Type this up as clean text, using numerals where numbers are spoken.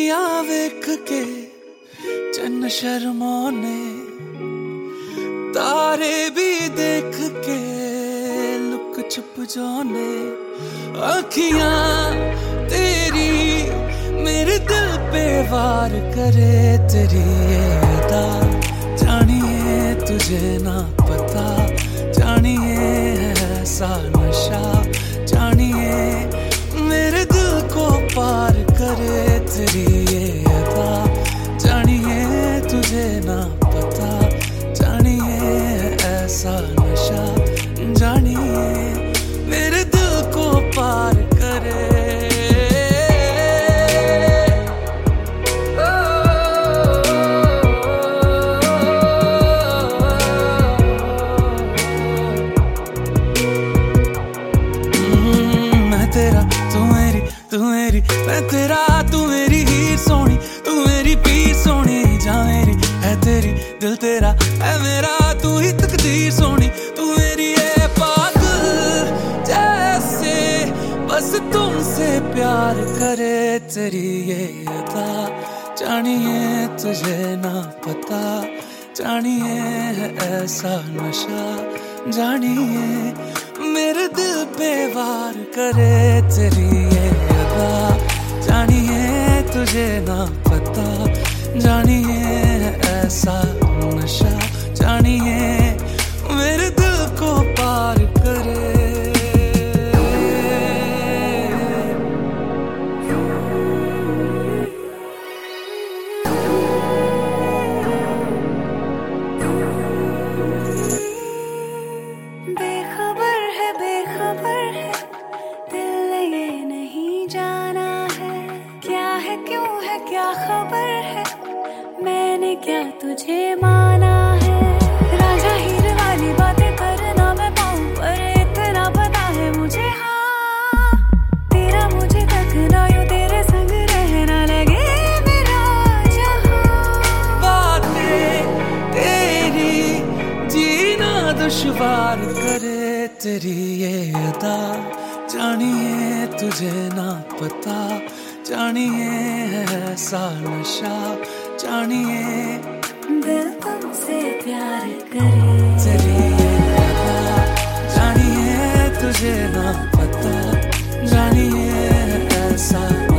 अखियां वेख के चन्न शर्माने, तारे भी देख के लुक छुप जाने। अखियां तेरी मेरे दिल पे वार करे, तेरी ये अदा जानिए तुझे ना पता, जानिए ऐसा नशा, जानिए मेरे दिल को पार करे, तेरी ये अदा जानिए तुझे ना पता, जानिए ऐसा नशा, जानिए मेरे दिल को पार करे। तू मेरी मैं तेरा, तू मेरी हीर सोनी, तू मेरी पीर सोनी, जा मेरी है तेरी दिल तेरा है मेरा, तू ही तकदीर सोनी, तू मेरी है पागल जैसे बस तुमसे प्यार करे, तेरी ये अदा जानिए तुझे ना पता, जानिए है ऐसा नशा, जानिए मेरे दिल पे वार करे, तेरी ये अदा जानिए तुझे ना पता, जानिए ऐसा नशा, जानिए मेरे दिल को पार करे। क्या खबर है, मैंने क्या तुझे माना है, राजा हीर वाली बातें करना मैं पाऊं, पर इतना पता है मुझे, हाँ तेरा मुझे तकना, यूं तेरे संग रहना लगे मेरा जहां। बातें तेरी जीना दुश्वार करे, तेरी ये अदा जानिए तुझे ना पता, जानिए ऐसा नशा, जानिए दिल तुमसे प्यार करे, तेरी ये अदा जानिए तुझे ना पता, जानिए ऐसा